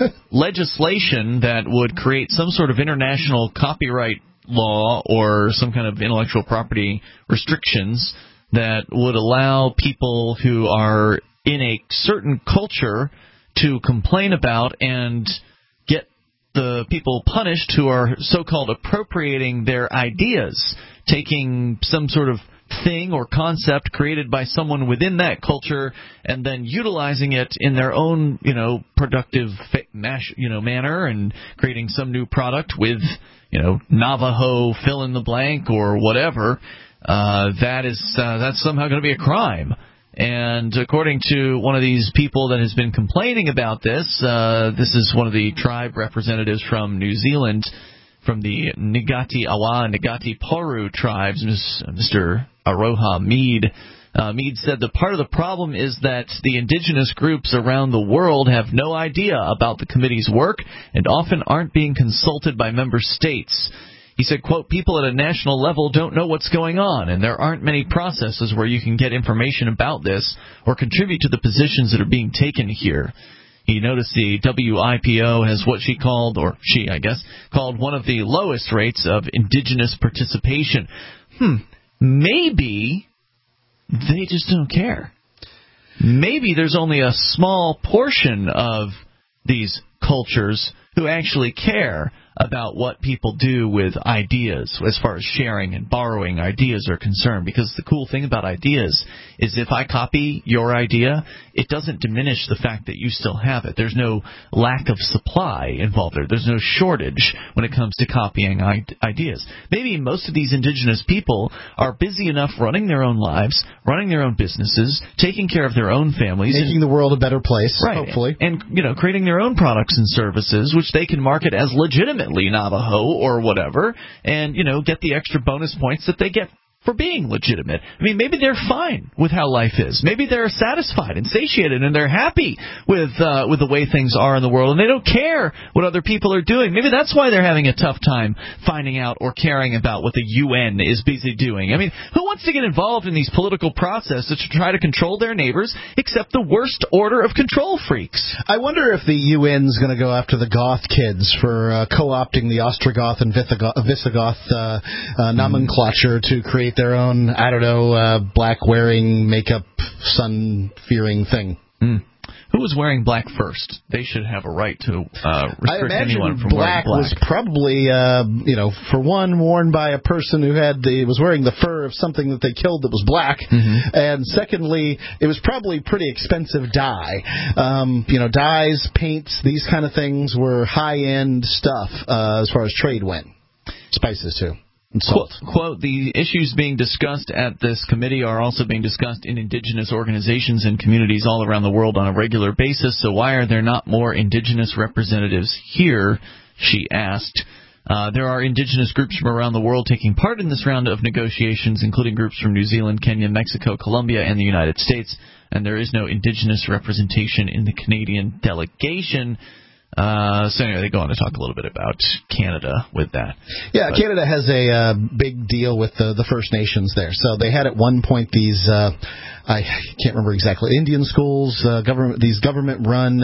legislation that would create some sort of international copyright law or some kind of intellectual property restrictions that would allow people who are in a certain culture to complain about and get the people punished who are so-called appropriating their ideas, taking some sort of thing or concept created by someone within that culture and then utilizing it in their own, you know, productive, you know, manner and creating some new product with, you know, Navajo fill in the blank or whatever, uh, that is uh, that's somehow going to be a crime. And according to one of these people that has been complaining about this, uh, this is one of the tribe representatives from New Zealand, from the Ngati Awa and Ngati Porou tribes, Mister Aroha Mead. Uh, Mead said that part of the problem is that the indigenous groups around the world have no idea about the committee's work and often aren't being consulted by member states. He said, quote, people at a national level don't know what's going on, and there aren't many processes where you can get information about this or contribute to the positions that are being taken here. He noticed the W I P O has what she called, or she, I guess, called one of the lowest rates of indigenous participation. Hmm, maybe they just don't care. Maybe there's only a small portion of these cultures who actually care about what people do with ideas as far as sharing and borrowing ideas are concerned. Because the cool thing about ideas is if I copy your idea, it doesn't diminish the fact that you still have it. There's no lack of supply involved there. There's no shortage when it comes to copying ideas. Maybe most of these indigenous people are busy enough running their own lives, running their own businesses, taking care of their own families. Making and, the world a better place, right, hopefully. And, you know, creating their own products and services, which they can market as legitimate Navajo or whatever, and, you know, get the extra bonus points that they get for being legitimate. I mean, maybe they're fine with how life is. Maybe they're satisfied and satiated and they're happy with uh, with the way things are in the world, and they don't care what other people are doing. Maybe that's why they're having a tough time finding out or caring about what the U N is busy doing. I mean, who wants to get involved in these political processes to try to control their neighbors except the worst order of control freaks? I wonder if the U N's going to go after the Goth kids for uh, co-opting the Ostrogoth and Visigoth, Visigoth uh, uh, nomenclature mm. to create their own, I don't know, uh, black-wearing, makeup, sun-fearing thing. Mm. Who was wearing black first? They should have a right to uh, restrict anyone from black wearing black. Was probably, uh, you know, for one, worn by a person who had the was wearing the fur of something that they killed that was black, mm-hmm. and secondly, it was probably pretty expensive dye. Um, you know, dyes, paints, these kind of things were high-end stuff uh, as far as trade went. Spices too. Quote, quote, the issues being discussed at this committee are also being discussed in indigenous organizations and communities all around the world on a regular basis, so why are there not more indigenous representatives here, she asked. Uh, there are indigenous groups from around the world taking part in this round of negotiations, including groups from New Zealand, Kenya, Mexico, Colombia, and the United States, and there is no indigenous representation in the Canadian delegation. Uh, so anyway, they go on to talk a little bit about Canada with that. Yeah, but, Canada has a uh, big deal with the, the First Nations there. So they had at one point these, uh, I can't remember exactly, Indian schools, uh, government, these government-run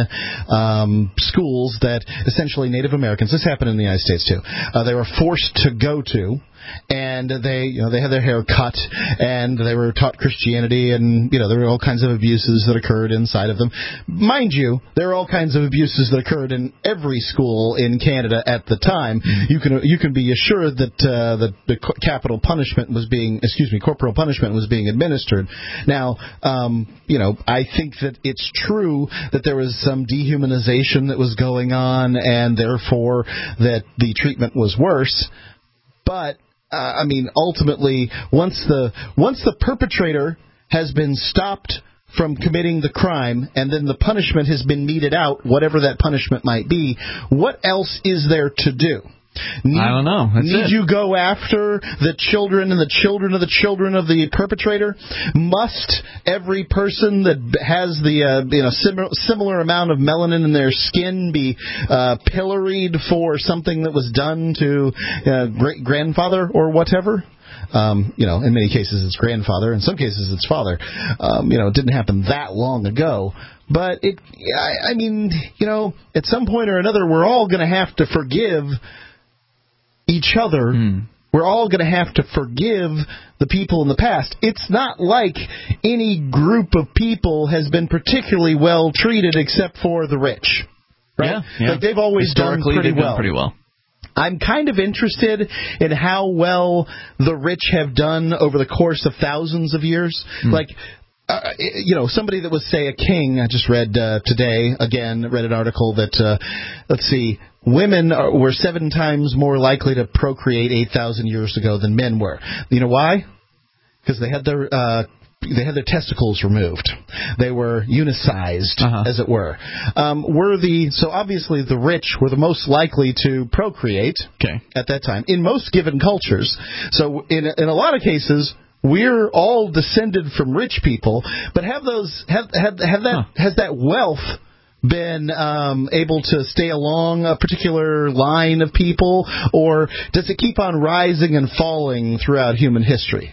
um, schools that essentially Native Americans, this happened in the United States too, uh, they were forced to go to. And they, you know, they had their hair cut, and they were taught Christianity, and you know there were all kinds of abuses that occurred inside of them. Mind you, there are all kinds of abuses that occurred in every school in Canada at the time. Mm-hmm. You can you can be assured that uh, that the capital punishment was being, excuse me, corporal punishment was being administered. Now, um, you know, I think that it's true that there was some dehumanization that was going on, and therefore that the treatment was worse, but. Uh, I mean, ultimately, once the once the perpetrator has been stopped from committing the crime and then the punishment has been meted out, whatever that punishment might be, what else is there to do? Need, I don't know. That's need it. you go after the children and the children of the children of the perpetrator? Must every person that has the uh, you know sim- similar amount of melanin in their skin be uh, pilloried for something that was done to uh, great grandfather or whatever? Um, you know, in many cases it's grandfather, in some cases it's father. Um, you know, it didn't happen that long ago. But it, I, I mean, you know, at some point or another, we're all going to have to forgive each other. Mm. We're all going to have to forgive the people in the past. It's not like any group of people has been particularly well treated except for the rich, right? Yeah, yeah. Like they've always done pretty they've well. Done pretty well. I'm kind of interested in how well the rich have done over the course of thousands of years. Mm. Like, uh, you know, somebody that was, say, a king. I just read uh, today, again, read an article that, uh, let's see, women are, were seven times more likely to procreate eight thousand years ago than men were. You know why? Because they had their... Uh, They had their testicles removed. They were unicized, uh-huh. as it were. Um, were the so obviously the rich were the most likely to procreate okay. at that time in most given cultures. So in in a lot of cases, we're all descended from rich people. But have those have have, have that huh. has that wealth been um, able to stay along a particular line of people, or does it keep on rising and falling throughout human history?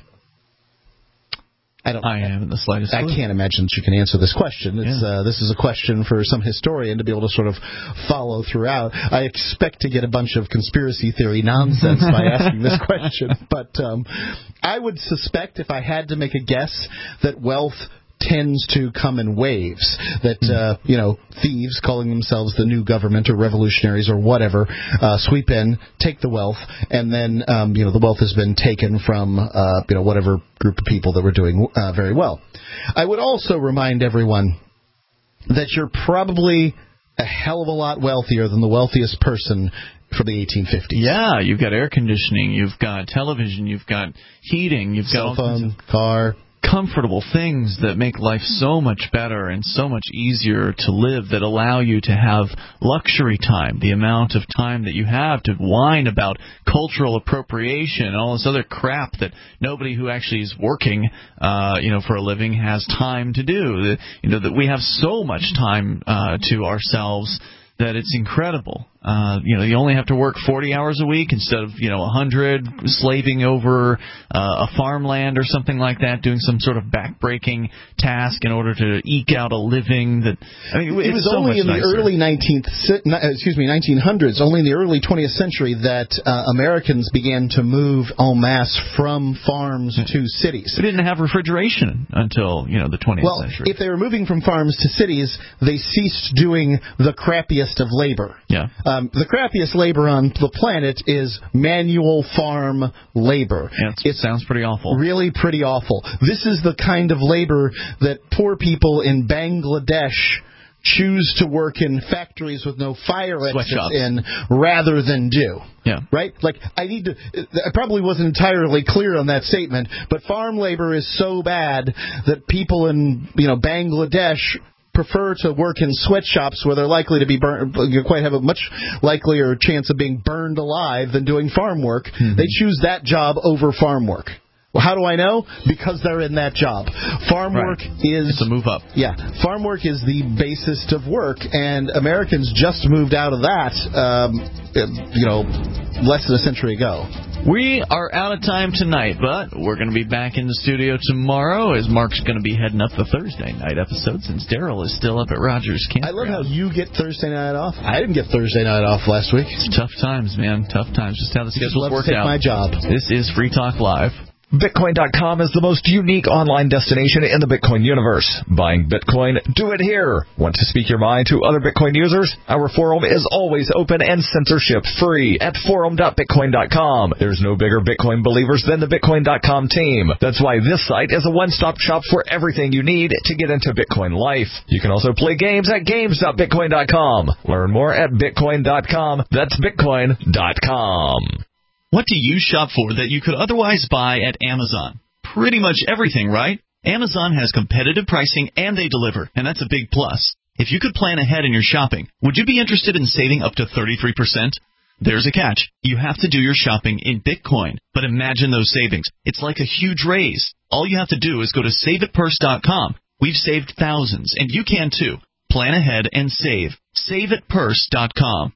I don't. I haven't the slightest clue. I can't imagine that you can answer this question. It's, yeah. uh, this is a question for some historian to be able to sort of follow throughout. I expect to get a bunch of conspiracy theory nonsense by asking this question, but um, I would suspect, if I had to make a guess, that wealth tends to come in waves, that, uh, you know, thieves calling themselves the new government or revolutionaries or whatever uh, sweep in, take the wealth, and then, um, you know, the wealth has been taken from, uh, you know, whatever group of people that were doing uh, very well. I would also remind everyone that you're probably a hell of a lot wealthier than the wealthiest person from the eighteen fifties. Yeah, you've got air conditioning, you've got television, you've got heating, you've cell got all phone, car. comfortable things that make life so much better and so much easier to live, that allow you to have luxury time, the amount of time that you have to whine about cultural appropriation and all this other crap that nobody who actually is working uh, you know, for a living has time to do. You know, that we have so much time uh, to ourselves that it's incredible. Uh, you know, you only have to work forty hours a week instead of, you know, one hundred, slaving over uh, a farmland or something like that, doing some sort of backbreaking task in order to eke out a living. That I mean, it it's was so only in much the nicer. early nineteenth, excuse me, nineteen hundreds, only in the early twentieth century that uh, Americans began to move en masse from farms to cities. We didn't have refrigeration until, you know, the twentieth well, century. If they were moving from farms to cities, they ceased doing the crappiest of labor. Yeah. Um, the crappiest labor on the planet is manual farm labor. Yeah, it sounds pretty awful. Really pretty awful. This is the kind of labor that poor people in Bangladesh choose to work in factories with no fire exits in rather than do. Yeah. Right? Like, I need to, I probably wasn't entirely clear on that statement, but farm labor is so bad that people in, you know, Bangladesh prefer to work in sweatshops where they're likely to be burned, you quite have a much likelier chance of being burned alive than doing farm work. Mm-hmm. They choose that job over farm work. Well, how do I know? Because they're in that job. Farm right. work is... It's a move up. Yeah. Farm work is the basest of work, and Americans just moved out of that, um, you know, less than a century ago. We are out of time tonight, but we're going to be back in the studio tomorrow, as Mark's going to be heading up the Thursday night episode, since Daryl is still up at Rogers Campground. I love how you get Thursday night off. I didn't get Thursday night off last week. It's tough times, man. Tough times. Just how the schedule worked out. My job. This is Free Talk Live. Bitcoin dot com is the most unique online destination in the Bitcoin universe. Buying Bitcoin? Do it here. Want to speak your mind to other Bitcoin users? Our forum is always open and censorship-free at forum dot bitcoin dot com. There's no bigger Bitcoin believers than the Bitcoin dot com team. That's why this site is a one-stop shop for everything you need to get into Bitcoin life. You can also play games at games dot bitcoin dot com. Learn more at bitcoin dot com. That's bitcoin dot com. What do you shop for that you could otherwise buy at Amazon? Pretty much everything, right? Amazon has competitive pricing and they deliver, and that's a big plus. If you could plan ahead in your shopping, would you be interested in saving up to thirty-three percent? There's a catch. You have to do your shopping in Bitcoin. But imagine those savings. It's like a huge raise. All you have to do is go to save it purse dot com. We've saved thousands, and you can too. Plan ahead and save. save it purse dot com.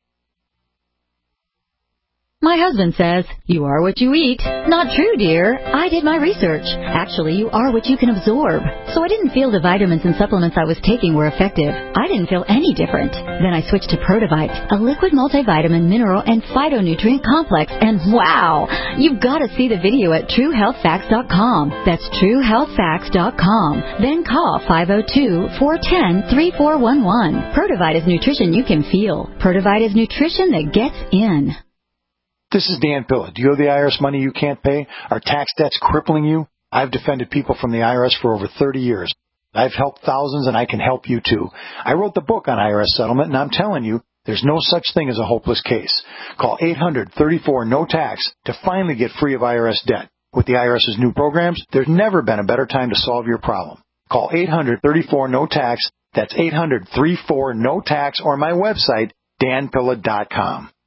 My husband says, you are what you eat. Not true, dear. I did my research. Actually, you are what you can absorb. So I didn't feel the vitamins and supplements I was taking were effective. I didn't feel any different. Then I switched to Protovite, a liquid multivitamin, mineral, and phytonutrient complex. And wow, you've got to see the video at true health facts dot com. That's true health facts dot com. Then call five oh two, four one oh, three four one one. Protovite is nutrition you can feel. Protovite is nutrition that gets in. This is Dan Pilla. Do you owe the I R S money you can't pay? Are tax debts crippling you? I've defended people from the I R S for over thirty years. I've helped thousands, and I can help you too. I wrote the book on I R S settlement, and I'm telling you, there's no such thing as a hopeless case. Call eight hundred, thirty-four, no tax to finally get free of I R S debt. With the IRS's new programs, there's never been a better time to solve your problem. Call eight hundred, thirty-four, no tax. That's eight hundred, thirty-four, no tax, or my website, dan pilla dot com.